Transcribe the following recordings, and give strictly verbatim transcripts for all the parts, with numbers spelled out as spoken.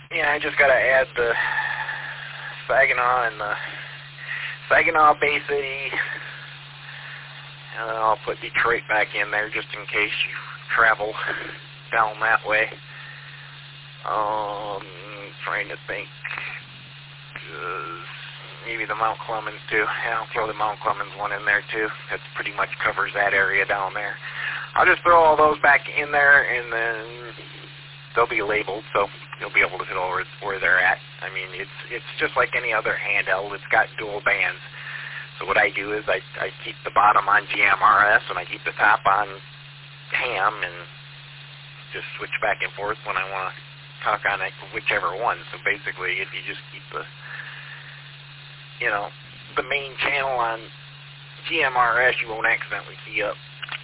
Yeah, I just got to add the Saginaw and the Saginaw Bay City, and then I'll put Detroit back in there just in case you travel down that way. Um, trying to think, uh, maybe the Mount Clemens too. Yeah, I'll throw the Mount Clemens one in there too. That pretty much covers that area down there. I'll just throw all those back in there, and then they'll be labeled, so you'll be able to tell where, where they're at. I mean, it's it's just like any other handheld. It's got dual bands. So what I do is I, I keep the bottom on G M R S, and I keep the top on ham, and just switch back and forth when I want to talk on it, whichever one. So basically, if you just keep the, you know, the main channel on G M R S, you won't accidentally key up.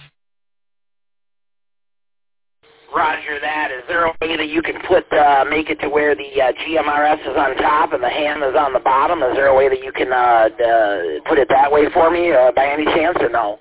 Roger that. Is there a way that you can put, uh, make it to where the uh, G M R S is on top and the ham is on the bottom? Is there a way that you can uh, uh, put it that way for me uh, by any chance, or no?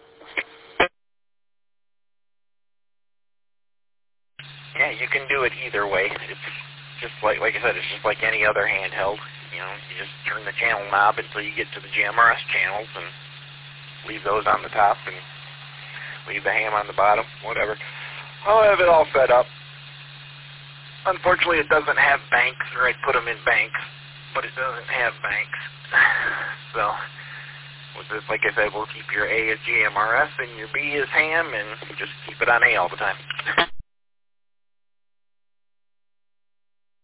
Yeah, you can do it either way. It's just like, like I said, it's just like any other handheld. You know, you just turn the channel knob until you get to the G M R S channels and leave those on the top and leave the ham on the bottom, whatever. I'll have it all set up. Unfortunately, it doesn't have banks, or I'd put them in banks, but it doesn't have banks. So, with this, like I said, we'll keep your A as G M R S and your B as ham, and just keep it on A all the time.